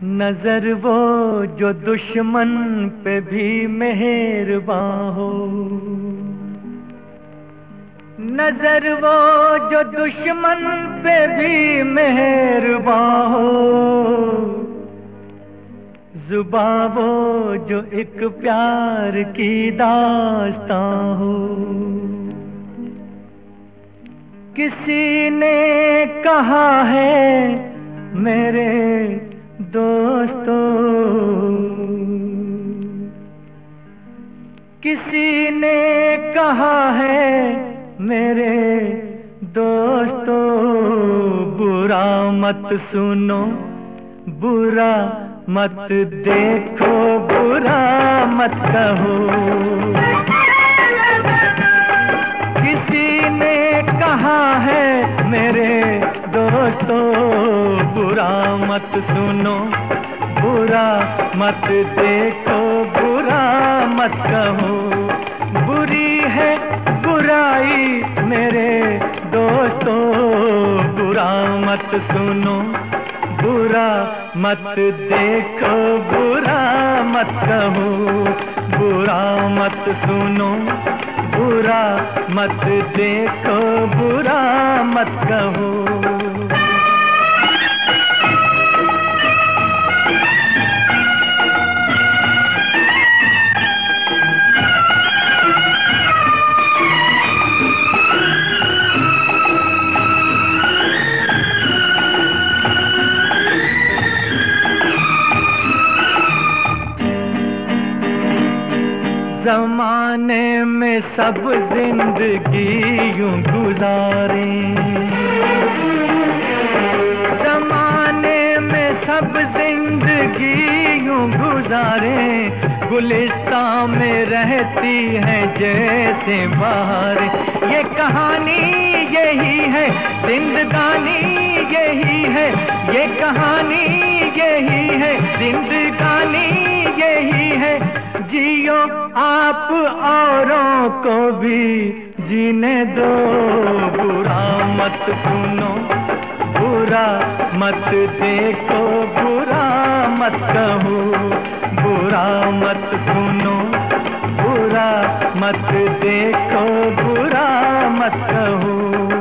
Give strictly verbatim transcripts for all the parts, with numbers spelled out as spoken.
नजर वो जो दुश्मन पे भी मेहरबान हो, नजर वो जो दुश्मन पे भी मेहरबान हो, जुबां वो जो एक प्यार की दास्तां हो। किसी ने कहा है मेरे दोस्तों, किसी ने कहा है मेरे दोस्तों, बुरा मत सुनो, बुरा मत देखो, बुरा मत कहो। किसी ने कहा है मेरे दोस्तों, बुरा मत सुनो, बुरा मत देखो, बुरा मत कहो। बुरी है बुराई मेरे दोस्तों, बुरा मत सुनो, बुरा मत देखो, बुरा मत कहो। बुरा मत सुनो, बुरा मत देखो, बुरा मत कहो। ज़माने में सब जिंदगी यूं गुजारे, ज़माने में सब जिंदगी यूं गुजारे, गुलिस्तां में रहती है जैसे बहार। ये कहानी यही है, जिंदगानी यही है, ये कहानी यही है, जिंदगानी यही है। जियो आप औरों को भी जीने दो, बुरा मत सुनो, बुरा मत देखो, बुरा मत कहो। बुरा मत सुनो, बुरा मत देखो, बुरा मत कहो।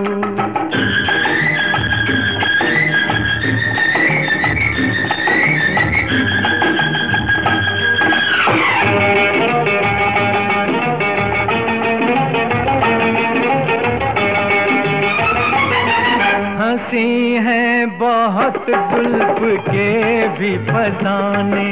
हंसी है बहुत जुल्फ के भी फसाने,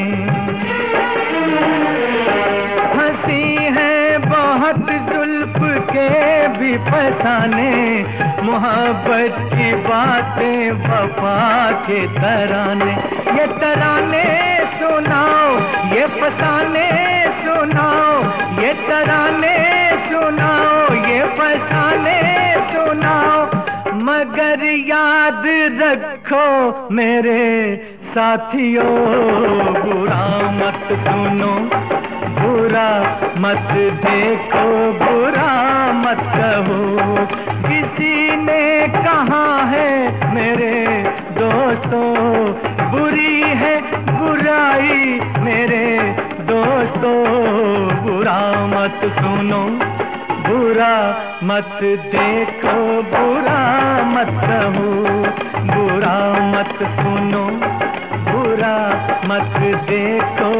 हंसी है बहुत जुल्फ के भी फसाने, मोहब्बत की बातें वफा के तराने। ये तराने सुनाओ, ये फसाने सुनाओ, ये तराने सुनाओ, ये फसाने सुनाओ। मगर याद रखो मेरे साथियों, बुरा मत सुनो, बुरा मत देखो, बुरा मत कहो। किसी ने कहा है मेरे दोस्तों, बुरी है बुराई मेरे दोस्तों, बुरा मत सुनो, बुरा मत देखो, बुरा मत कहो। बुरा मत सुनो, बुरा मत देखो,